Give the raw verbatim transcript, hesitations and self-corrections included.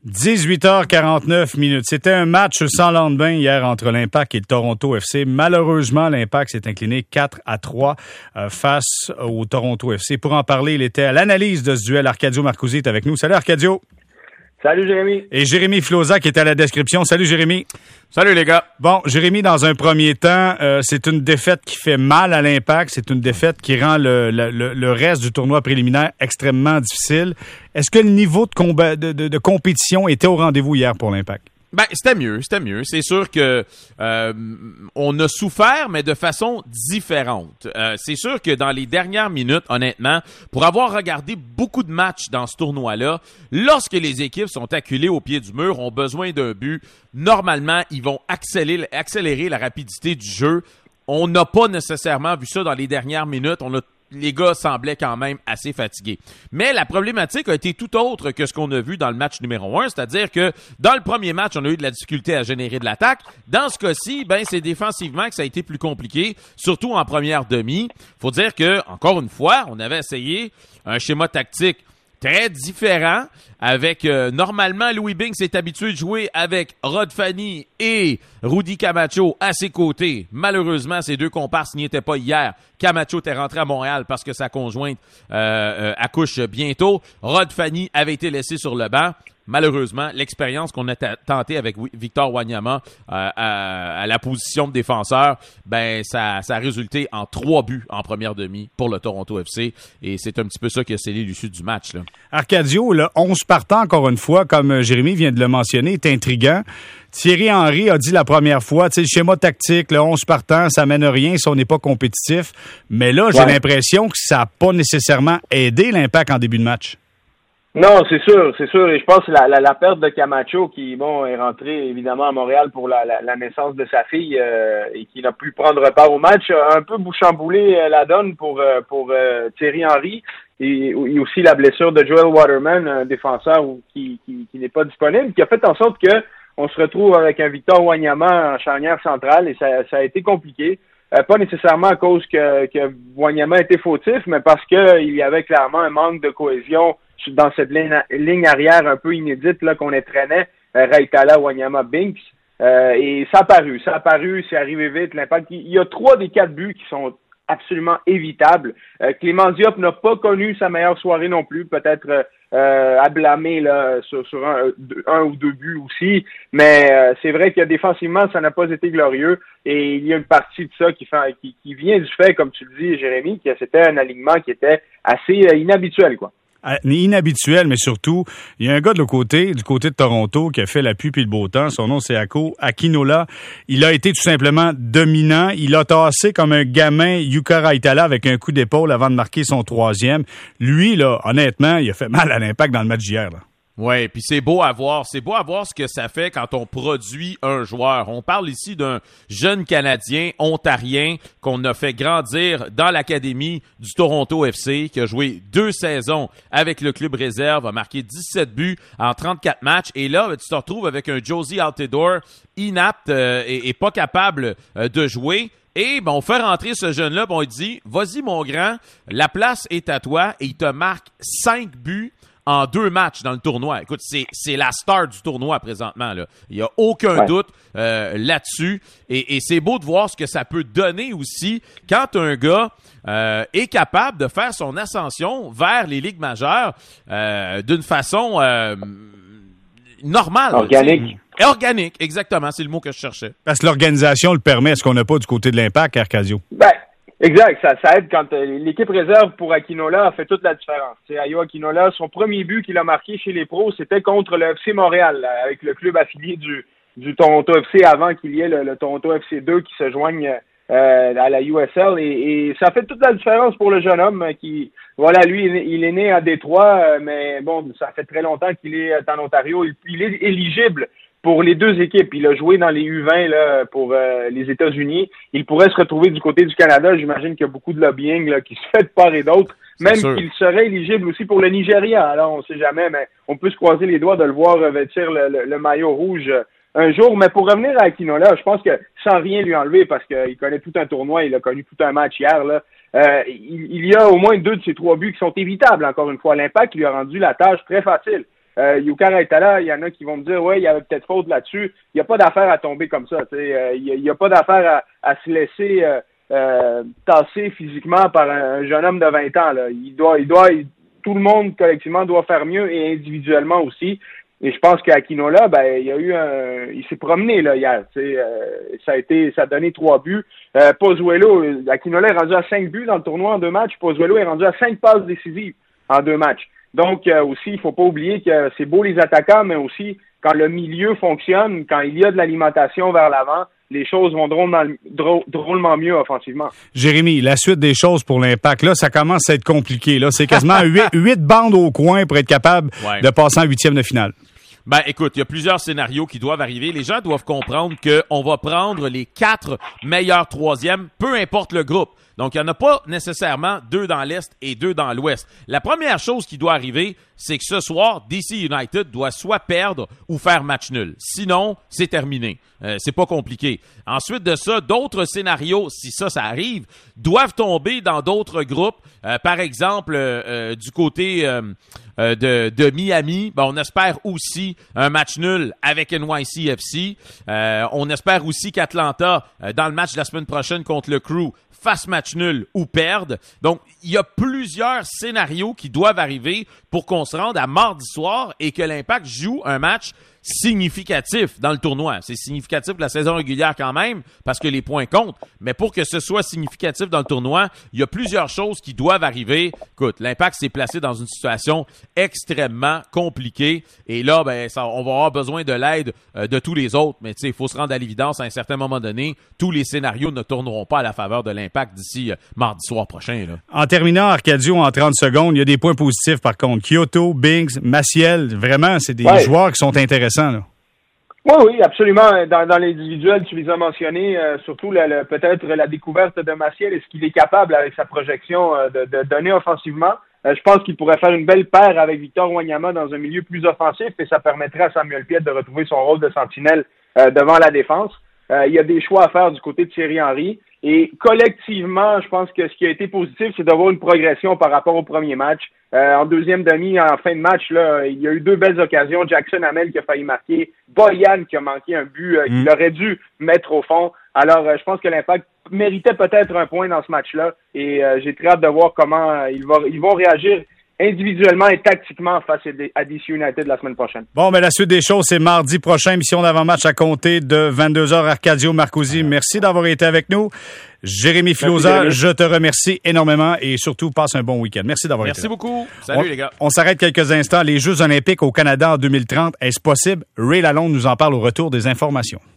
dix-huit heures quarante-neuf minutes. C'était un match sans lendemain hier entre l'Impact et le Toronto F C. Malheureusement, l'Impact s'est incliné quatre à trois euh, face au Toronto F C. Pour en parler, il était à l'analyse de ce duel. Arcadio Marcusi est avec nous. Salut Arcadio. Salut Jérémy. Et Jérémy Flozac qui est à la description. Salut Jérémy. Salut les gars. Bon, Jérémy, dans un premier temps, euh, c'est une défaite qui fait mal à l'Impact. C'est une défaite qui rend le, le, le reste du tournoi préliminaire extrêmement difficile. Est-ce que le niveau de, combat, de, de, de compétition était au rendez-vous hier pour l'Impact? Ben, c'était mieux, c'était mieux. C'est sûr que euh, on a souffert, mais de façon différente. Euh, c'est sûr que dans les dernières minutes, honnêtement, pour avoir regardé beaucoup de matchs dans ce tournoi-là, lorsque les équipes sont acculées au pied du mur, ont besoin d'un but, normalement, ils vont accélérer, accélérer la rapidité du jeu. On n'a pas nécessairement vu ça dans les dernières minutes. On a Les gars semblaient quand même assez fatigués. Mais la problématique a été tout autre que ce qu'on a vu dans le match numéro un, c'est-à-dire que dans le premier match, on a eu de la difficulté à générer de l'attaque. Dans ce cas-ci, ben c'est défensivement que ça a été plus compliqué, surtout en première demi. Faut dire que, encore une fois, on avait essayé un schéma tactique très différent avec, euh, normalement, Louis Binks est habitué de jouer avec Rod Fanny et Rudy Camacho à ses côtés. Malheureusement, ces deux comparses n'y étaient pas hier. Camacho était rentré à Montréal parce que sa conjointe euh, euh, accouche bientôt. Rod Fanny avait été laissé sur le banc. Malheureusement, l'expérience qu'on a t- tenté avec Victor Wanyama euh, à, à la position de défenseur, ben ça, ça a résulté en trois buts en première demi pour le Toronto F C. Et c'est un petit peu ça qui a scellé l'issue du match, là. Arcadio, le onze partants, encore une fois, comme Jérémy vient de le mentionner, est intriguant. Thierry Henry a dit la première fois, tu sais, le schéma tactique, le onze partants, ça mène rien si on n'est pas compétitif. Mais là, j'ai ouais. l'impression que ça n'a pas nécessairement aidé l'Impact en début de match. Non, c'est sûr, c'est sûr. Et je pense que la, la, la perte de Camacho, qui bon est rentré évidemment à Montréal pour la, la, la naissance de sa fille euh, et qui n'a pu prendre part au match, a un peu chamboulé euh, la donne pour euh, pour euh, Thierry Henry et, et aussi la blessure de Joel Waterman, un défenseur qui, qui, qui n'est pas disponible, qui a fait en sorte que on se retrouve avec un Victor Wanyama en charnière centrale et ça, ça a été compliqué. Euh, pas nécessairement à cause que, que Wanyama était fautif, mais parce que il y avait clairement un manque de cohésion dans cette ligne, ligne arrière un peu inédite là qu'on étrenait, euh, Raitala, Wanyama, Binks. Euh, et ça a paru, ça a paru, c'est arrivé vite, l'impact. Il y a trois des quatre buts qui sont absolument évitables. Euh, Clément Diop n'a pas connu sa meilleure soirée non plus, peut-être euh, à blâmer là, sur, sur un, un ou deux buts aussi, mais euh, c'est vrai que défensivement, ça n'a pas été glorieux et il y a une partie de ça qui, fait, qui, qui vient du fait, comme tu le dis, Jérémy, que c'était un alignement qui était assez euh, inhabituel, quoi. Inhabituel, mais surtout, il y a un gars de l'autre côté, du côté de Toronto, qui a fait la pluie puis le beau temps. Son nom, c'est Ako Akinola. Il a été tout simplement dominant. Il a tassé comme un gamin Yuka Raitala avec un coup d'épaule avant de marquer son troisième. Lui, là, honnêtement, il a fait mal à l'Impact dans le match d'hier, là. Ouais, puis c'est beau à voir, c'est beau à voir ce que ça fait quand on produit un joueur. On parle ici d'un jeune Canadien ontarien qu'on a fait grandir dans l'académie du Toronto F C, qui a joué deux saisons avec le club réserve, a marqué dix-sept buts en trente-quatre matchs, et là, tu te retrouves avec un Josie Altidore inapte euh, et, et pas capable euh, de jouer. Et ben, on fait rentrer ce jeune-là, bon, il dit, vas-y mon grand, la place est à toi, et il te marque cinq buts en deux matchs dans le tournoi. Écoute, c'est, c'est la star du tournoi présentement, là. Il n'y a aucun ouais. doute euh, là-dessus. Et, et c'est beau de voir ce que ça peut donner aussi quand un gars euh, est capable de faire son ascension vers les ligues majeures euh, d'une façon euh, normale. Organique. Et organique, exactement. C'est le mot que je cherchais. Parce que l'organisation le permet. Est-ce qu'on n'a pas du côté de l'Impact, Arcadio? Ben, exact, ça, ça aide quand euh, l'équipe réserve pour Akinola a fait toute la différence. C'est Ayo Akinola, son premier but qu'il a marqué chez les pros, c'était contre le F C Montréal, là, avec le club affilié du, du Toronto F C avant qu'il y ait le, le Toronto F C deux qui se joigne euh, à la U S L. Et, et ça fait toute la différence pour le jeune homme qui, voilà, lui, il est né à Détroit, mais bon, ça fait très longtemps qu'il est en Ontario. Il, il est éligible pour les deux équipes. Il a joué dans les U vingt là, pour euh, les États-Unis. Il pourrait se retrouver du côté du Canada. J'imagine qu'il y a beaucoup de lobbying là, qui se fait de part et d'autre. Même qu'il serait éligible aussi pour le Nigeria. Alors, on ne sait jamais, mais on peut se croiser les doigts de le voir revêtir le, le, le maillot rouge un jour. Mais pour revenir à Akinola, je pense que sans rien lui enlever, parce qu'il connaît tout un tournoi, il a connu tout un match hier, là, euh, il, il y a au moins deux de ces trois buts qui sont évitables, encore une fois. L'Impact lui a rendu la tâche très facile. Euh, Yuka Raitala, il y en a qui vont me dire, ouais, il y avait peut-être faute là-dessus. Il n'y a pas d'affaire à tomber comme ça. Euh, il n'y a, a pas d'affaire à, à se laisser euh, euh, tasser physiquement par un, un jeune homme de vingt ans. Là. Il doit, il doit, il, tout le monde collectivement doit faire mieux et individuellement aussi. Et je pense qu'Akinola, ben, il y a eu un, il s'est promené là hier. Euh, ça a été, ça a donné trois buts. Euh, Pozuelo, Akinola est rendu à cinq buts dans le tournoi en deux matchs. Pozuelo est rendu à cinq passes décisives en deux matchs. Donc euh, aussi, il faut pas oublier que c'est beau les attaquants, mais aussi quand le milieu fonctionne, quand il y a de l'alimentation vers l'avant, les choses vont drôlement, drôlement mieux offensivement. Jérémy, la suite des choses pour l'Impact, là, ça commence à être compliqué. Là, c'est quasiment huit bandes au coin pour être capable ouais. de passer en huitième de finale. Ben, écoute, il y a plusieurs scénarios qui doivent arriver. Les gens doivent comprendre qu'on va prendre les quatre meilleurs troisièmes, peu importe le groupe. Donc, il n'y en a pas nécessairement deux dans l'Est et deux dans l'Ouest. La première chose qui doit arriver, c'est que ce soir, D C United doit soit perdre ou faire match nul. Sinon, c'est terminé. Euh, c'est pas compliqué. Ensuite de ça, d'autres scénarios, si ça, ça arrive, doivent tomber dans d'autres groupes. Euh, par exemple, euh, euh, du côté euh, euh, de, de Miami, ben, on espère aussi un match nul avec N Y C F C. Euh, on espère aussi qu'Atlanta, euh, dans le match de la semaine prochaine contre le Crew, fasse match nul ou perde. Donc, il y a plusieurs scénarios qui doivent arriver pour qu'on se rende à mardi soir et que l'Impact joue un match significatif dans le tournoi. C'est significatif de la saison régulière quand même, parce que les points comptent. Mais pour que ce soit significatif dans le tournoi, il y a plusieurs choses qui doivent arriver. Écoute, l'Impact s'est placé dans une situation extrêmement compliquée. Et là, ben, ça, on va avoir besoin de l'aide euh, de tous les autres. Mais tu sais, il faut se rendre à l'évidence à un certain moment donné. Tous les scénarios ne tourneront pas à la faveur de l'Impact d'ici euh, mardi soir prochain. Là. En terminant, Arcadio, en trente secondes, il y a des points positifs par contre. Kyoto, Biggs, Maciel, vraiment, c'est des ouais. joueurs qui sont intéressants. Là. Oui, oui, absolument. Dans, dans l'individuel, tu les as mentionnés, euh, surtout le, le, peut-être la découverte de Maciel et ce qu'il est capable avec sa projection euh, de, de donner offensivement. Euh, je pense qu'il pourrait faire une belle paire avec Victor Wanyama dans un milieu plus offensif et ça permettrait à Samuel Piette de retrouver son rôle de sentinelle euh, devant la défense. Euh, il y a des choix à faire du côté de Thierry Henry. Et collectivement, je pense que ce qui a été positif, c'est d'avoir une progression par rapport au premier match. Euh, en deuxième demi, en fin de match, là, il y a eu deux belles occasions. Jackson Hamel qui a failli marquer, Boyan qui a manqué un but euh, mm. qu'il aurait dû mettre au fond. Alors, euh, je pense que l'Impact méritait peut-être un point dans ce match-là. Et euh, j'ai très hâte de voir comment euh, ils, vont, ils vont réagir individuellement et tactiquement face à D C United la semaine prochaine. Bon, mais la suite des choses, c'est mardi prochain, émission d'avant-match à compter de vingt-deux heures. Arcadio Marcusi, merci d'avoir été avec nous. Jérémy Filosa, je te remercie énormément et surtout, passe un bon week-end. Merci d'avoir merci été là. Merci beaucoup. Salut on, les gars. On s'arrête quelques instants. Les Jeux olympiques au Canada en deux mille trente, est-ce possible? Ray Lalonde nous en parle au retour des informations.